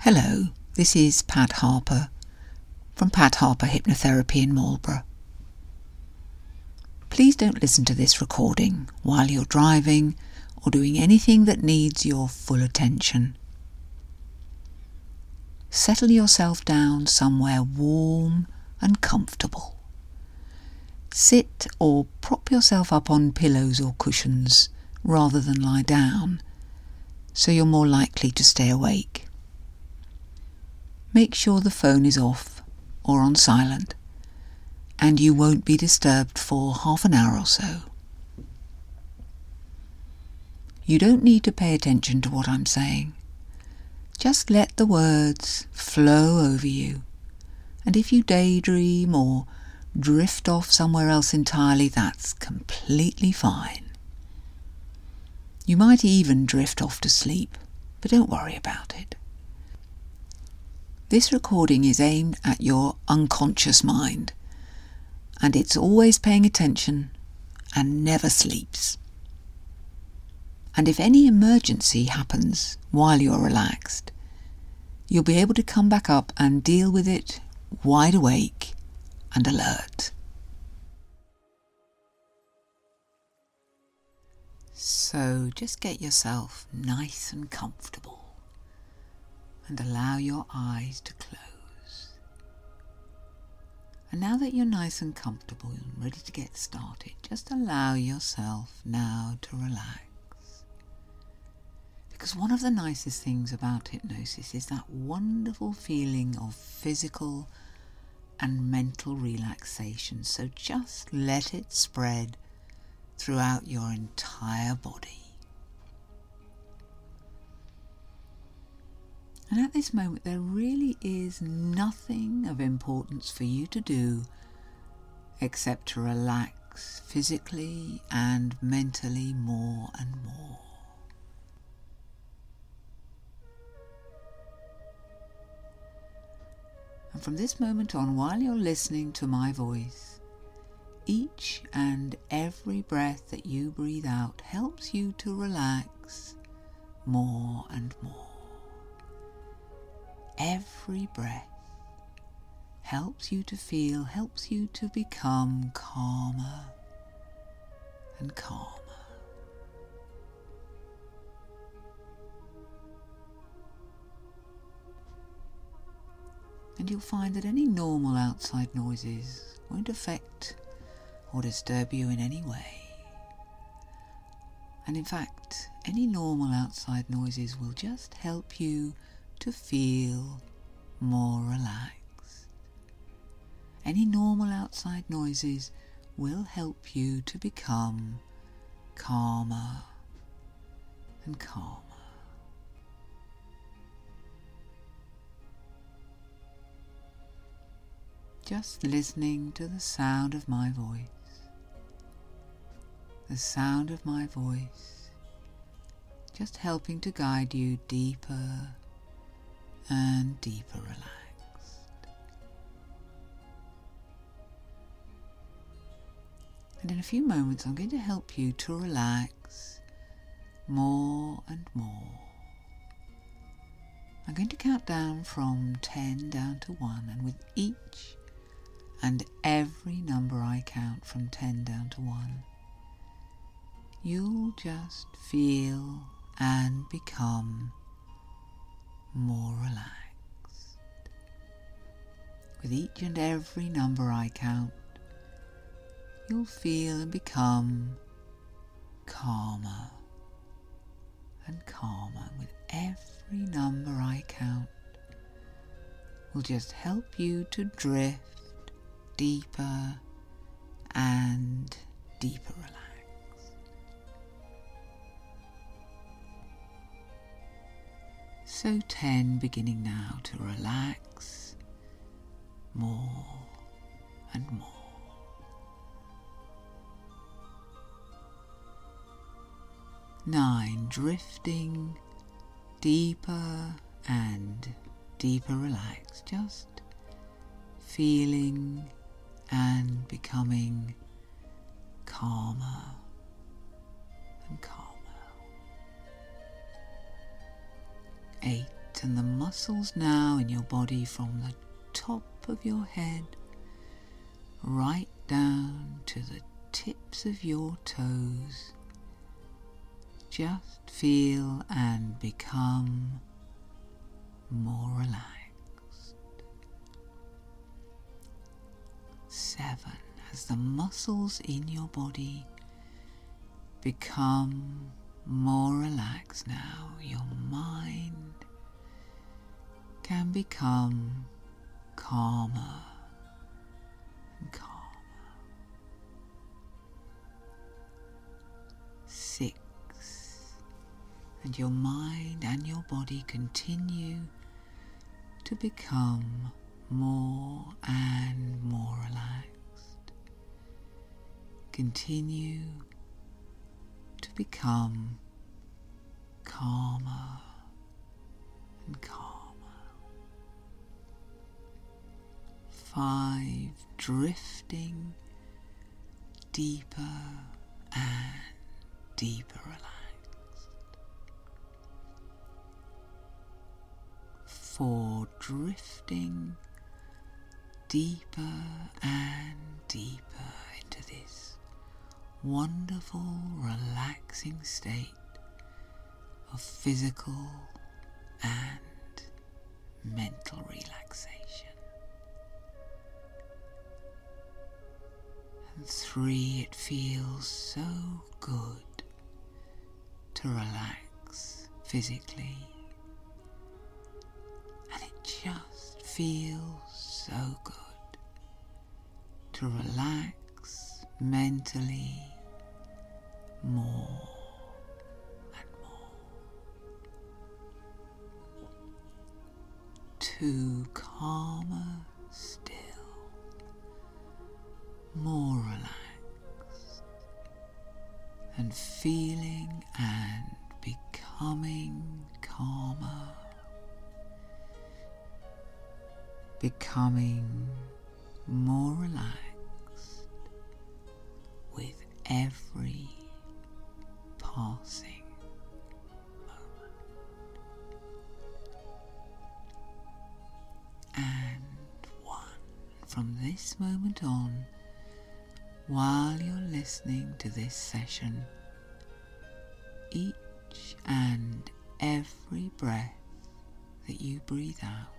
Hello, this is Pat Harper from Pat Harper Hypnotherapy in Marlborough. Please don't listen to this recording while you're driving or doing anything that needs your full attention. Settle yourself down somewhere warm and comfortable. Sit or prop yourself up on pillows or cushions rather than lie down, so you're more likely to stay awake. Make sure the phone is off or on silent, and you won't be disturbed for half an hour or so. You don't need to pay attention to what I'm saying. Just let the words flow over you, and if you daydream or drift off somewhere else entirely, that's completely fine. You might even drift off to sleep, but don't worry about it. This recording is aimed at your unconscious mind, and it's always paying attention and never sleeps. And if any emergency happens while you're relaxed, you'll be able to come back up and deal with it wide awake and alert. So just get yourself nice and comfortable and allow your eyes to close. And now that you're nice and comfortable and ready to get started, just allow yourself now to relax. Because one of the nicest things about hypnosis is that wonderful feeling of physical and mental relaxation. So just let it spread throughout your entire body. And at this moment, there really is nothing of importance for you to do except to relax physically and mentally more and more. And from this moment on, while you're listening to my voice, each and every breath that you breathe out helps you to relax more and more. Every breath helps you to feel, helps you to become calmer and calmer. And you'll find that any normal outside noises won't affect or disturb you in any way. And in fact, any normal outside noises will just help you to feel more relaxed. Any normal outside noises will help you to become calmer and calmer. Just listening to the sound of my voice. The sound of my voice just helping to guide you deeper and deeper relaxed. And in a few moments I'm going to help you to relax more and more. I'm going to count down from 10 down to 1, and with each and every number I count from 10 down to 1, you'll just feel and become more relaxed. With each and every number I count, you'll feel and become calmer and calmer. With every number I count, will just help you to drift deeper and deeper relaxed. So 10 beginning now to relax more and more. 9 drifting deeper and deeper relaxed, just feeling and becoming calmer and calmer. 8 Tighten the muscles now in your body from the top of your head right down to the tips of your toes. Just feel and become more relaxed. 7. As the muscles in your body become more relaxed now, your mind can become calmer and calmer. 6. And your mind and your body continue to become more and more relaxed. Continue to become calmer and calmer. 5. Drifting deeper and deeper relaxed. 4. Drifting deeper and deeper into this wonderful, relaxing state of physical and mental relaxation. And 3. It feels so good to relax physically, and it just feels so good to relax mentally more and more, to calmer still, more relaxed, and feeling and becoming calmer, becoming more relaxed with every passing moment. And 1. From this moment on, while you're listening to this session, each and every breath that you breathe out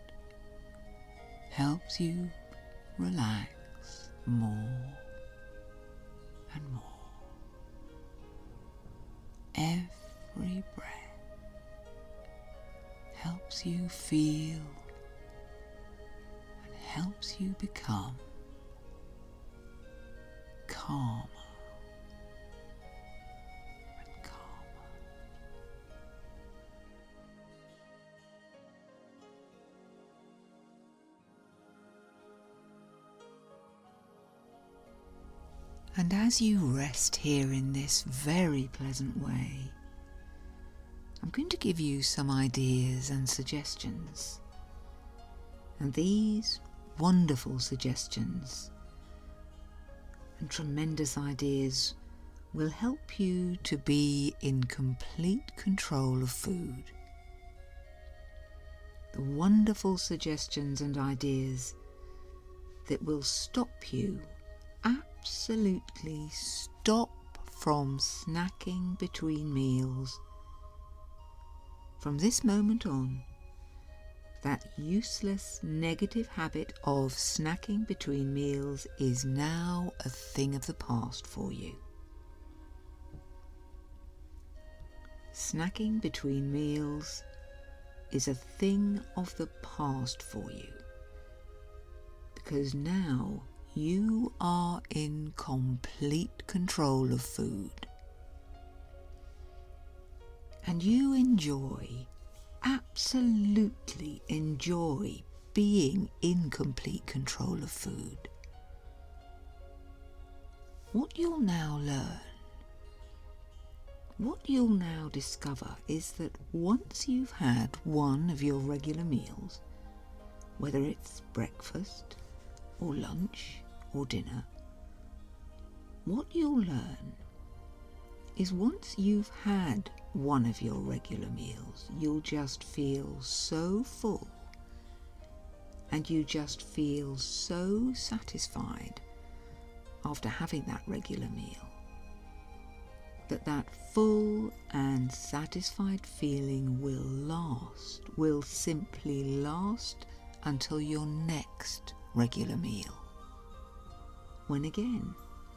helps you relax more and more. Every breath helps you feel and helps you become calmer and calmer. And as you rest here in this very pleasant way, I'm going to give you some ideas and suggestions. And these wonderful suggestions and tremendous ideas will help you to be in complete control of food. The wonderful suggestions and ideas that will stop you, absolutely stop from snacking between meals. From this moment on, that useless negative habit of snacking between meals is now a thing of the past for you. Snacking between meals is a thing of the past for you, because now you are in complete control of food. And you absolutely enjoy being in complete control of food. What you'll now learn, what you'll now discover is that once you've had one of your regular meals, whether it's breakfast or lunch or dinner, what you'll learn is once you've had one of your regular meals, you'll just feel so full and you just feel so satisfied after having that regular meal that full and satisfied feeling will simply last until your next regular meal. When again,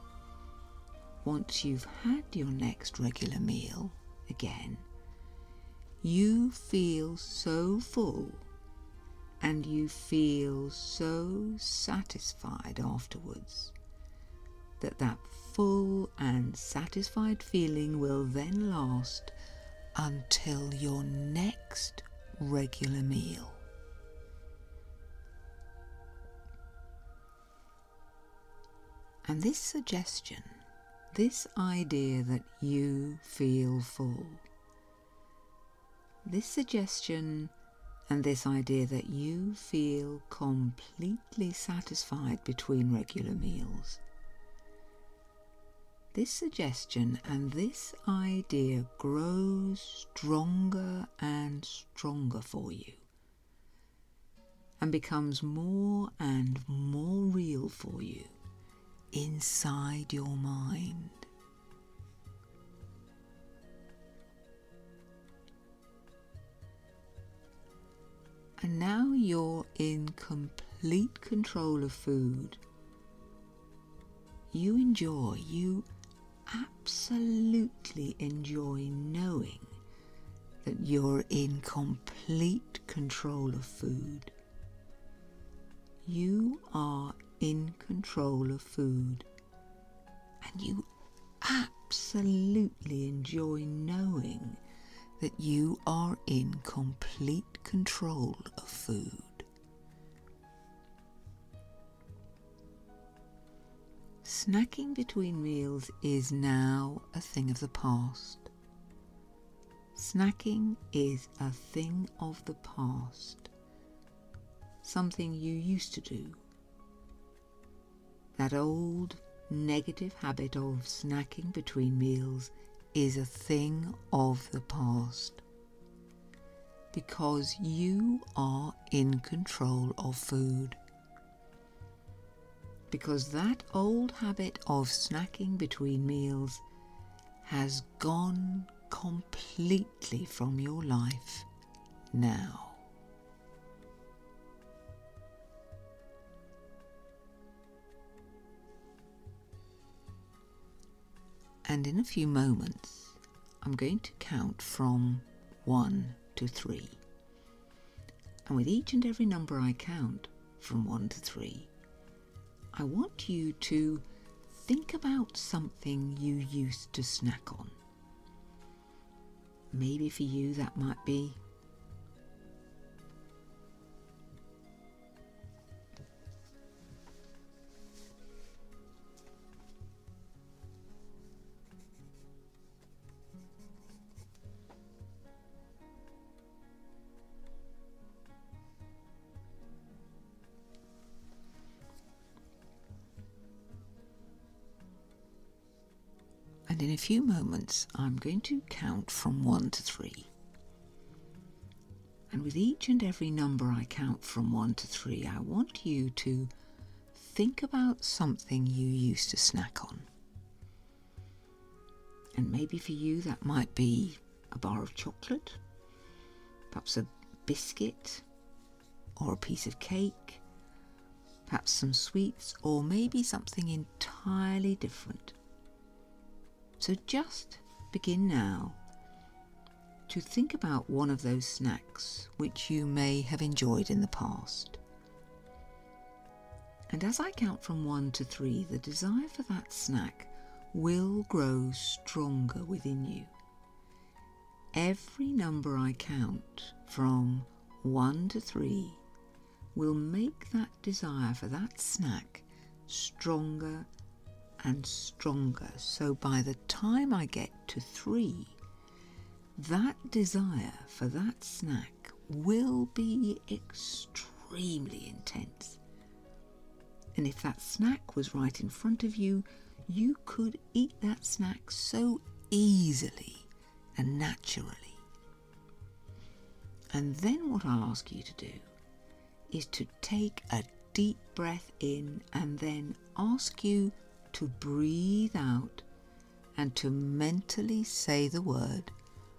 once you've had your next regular meal again, you feel so full and you feel so satisfied afterwards that full and satisfied feeling will then last until your next regular meal. And this suggestion, this idea that you feel full, this suggestion and this idea that you feel completely satisfied between regular meals, this suggestion and this idea grows stronger and stronger for you and becomes more and more real for you inside your mind. And now you're in complete control of food. You absolutely enjoy knowing that you're in complete control of food. You are in control of food, and you absolutely enjoy knowing that you are in complete control of food. Snacking between meals is now a thing of the past. Snacking is a thing of the past. Something you used to do. That old negative habit of snacking between meals is a thing of the past. Because you are in control of food. Because that old habit of snacking between meals has gone completely from your life now. And in a few moments, I'm going to count from 1 to 3. And with each and every number I count from 1 to 3, I want you to think about something you used to snack on. Maybe for you that might be and in a few moments I'm going to count from 1 to 3. And with each and every number I count from 1 to 3, I want you to think about something you used to snack on. And maybe for you that might be a bar of chocolate, perhaps a biscuit or a piece of cake, perhaps some sweets, or maybe something entirely different. So just begin now to think about one of those snacks which you may have enjoyed in the past. And as I count from 1 to 3, the desire for that snack will grow stronger within you. Every number I count from 1 to 3 will make that desire for that snack stronger and stronger. So by the time I get to 3, that desire for that snack will be extremely intense. And if that snack was right in front of you, you could eat that snack so easily and naturally. And then what I'll ask you to do is to take a deep breath in and then ask you to breathe out and to mentally say the word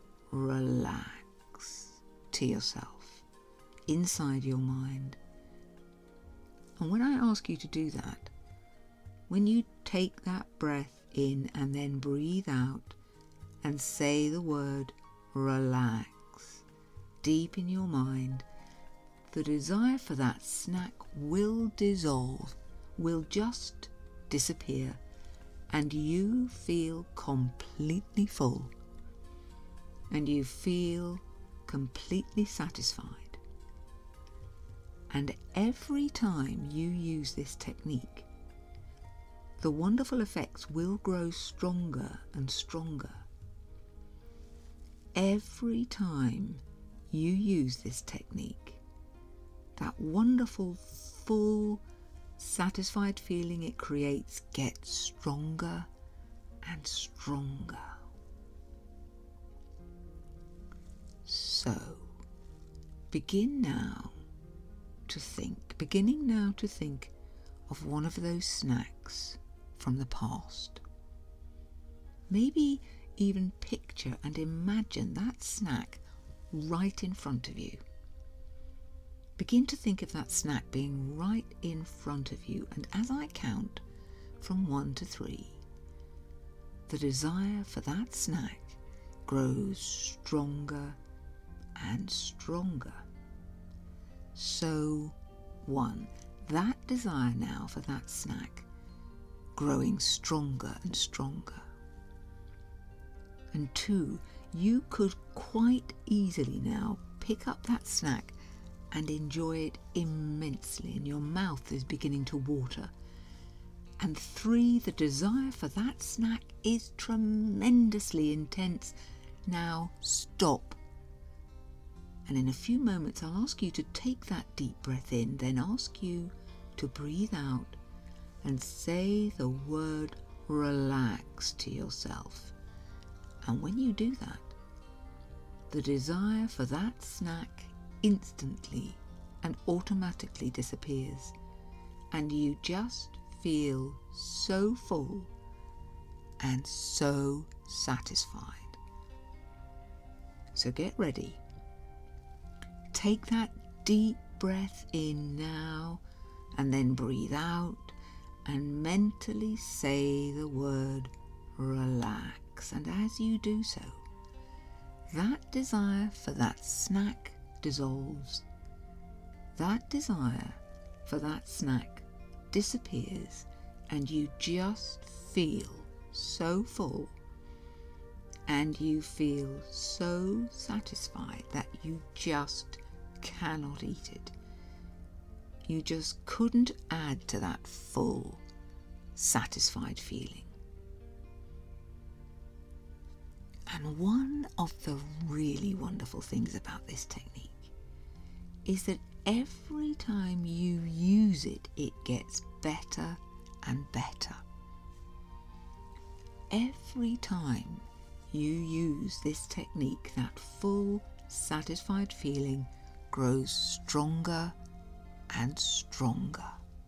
relax to yourself inside your mind. And when I ask you to do that, when you take that breath in and then breathe out and say the word relax deep in your mind, the desire for that snack will dissolve, will just disappear, and you feel completely full, and you feel completely satisfied. And every time you use this technique, the wonderful effects will grow stronger and stronger. Every time you use this technique, that wonderful, full, satisfied feeling it creates gets stronger and stronger. So, beginning now to think of one of those snacks from the past. Maybe even picture and imagine that snack right in front of you. Begin to think of that snack being right in front of you, and as I count from 1 to 3, the desire for that snack grows stronger and stronger. So 1, that desire now for that snack growing stronger and stronger. And 2, you could quite easily now pick up that snack and enjoy it immensely, and your mouth is beginning to water. And 3, the desire for that snack is tremendously intense. Now stop. And in a few moments I'll ask you to take that deep breath in, then ask you to breathe out and say the word relax to yourself. And when you do that, the desire for that snack instantly and automatically disappears, and you just feel so full and so satisfied. So get ready. Take that deep breath in now and then breathe out and mentally say the word relax. And as you do so, that desire for that snack dissolves. That desire for that snack disappears, and you just feel so full and you feel so satisfied that you just cannot eat it. You just couldn't add to that full, satisfied feeling. And one of the really wonderful things about this technique is that every time you use it, it gets better and better. Every time you use this technique, that full, satisfied feeling grows stronger and stronger.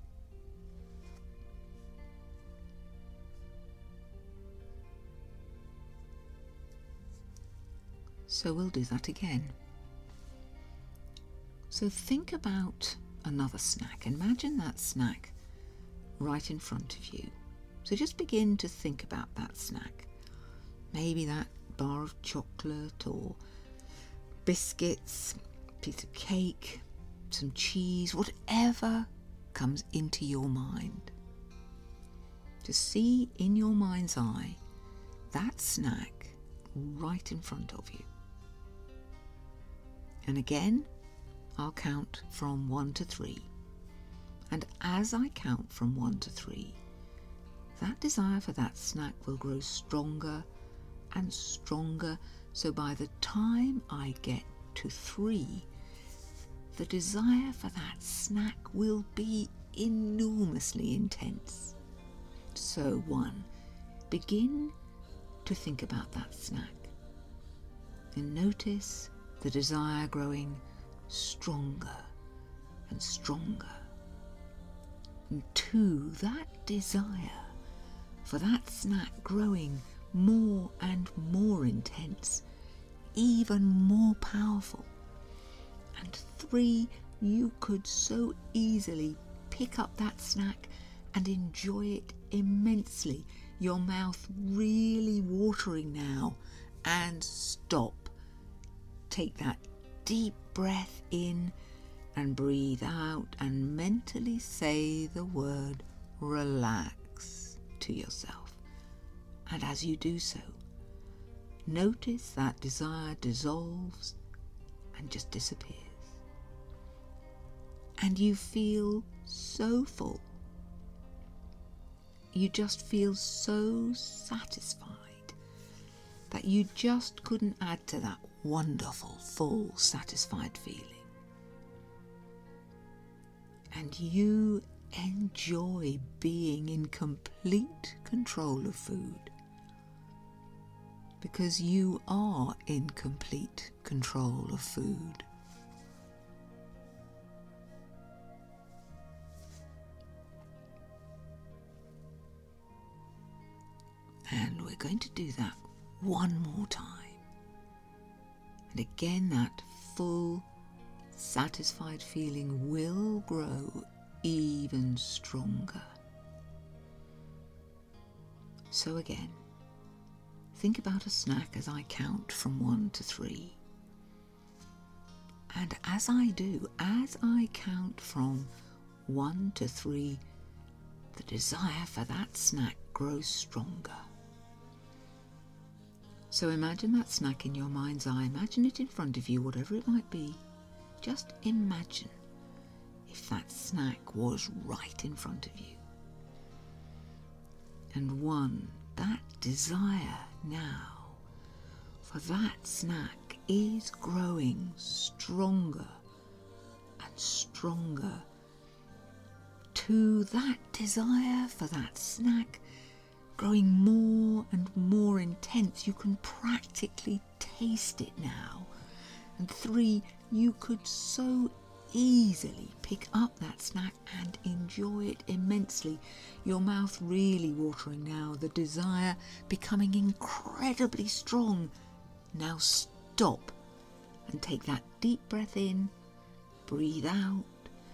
So we'll do that again. So think about another snack. Imagine that snack right in front of you. So just begin to think about that snack. Maybe that bar of chocolate or biscuits, piece of cake, some cheese, whatever comes into your mind. Just see in your mind's eye that snack right in front of you. And again, I'll count from 1 to 3. And as I count from 1 to 3, that desire for that snack will grow stronger and stronger. So by the time I get to 3, the desire for that snack will be enormously intense. So 1, begin to think about that snack. And notice the desire growing stronger and stronger. And 2, that desire for that snack growing more and more intense, even more powerful. And 3, you could so easily pick up that snack and enjoy it immensely, your mouth really watering now, and stop. Take that deep breath in and breathe out and mentally say the word relax to yourself. And as you do so, notice that desire dissolves and just disappears. And you feel so full. You just feel so satisfied that you just couldn't add to that wonderful, full, satisfied feeling. And you enjoy being in complete control of food, because you are in complete control of food. And we're going to do that one more time. And again, that full, satisfied feeling will grow even stronger. So again, think about a snack as I count from 1 to 3. And as I do, as I count from 1 to 3, the desire for that snack grows stronger. So imagine that snack in your mind's eye. Imagine it in front of you, whatever it might be. Just imagine if that snack was right in front of you. And 1, that desire now for that snack is growing stronger and stronger. 2, that desire for that snack growing more and more intense. You can practically taste it now. And 3, you could so easily pick up that snack and enjoy it immensely. Your mouth really watering now, the desire becoming incredibly strong. Now stop and take that deep breath in, breathe out,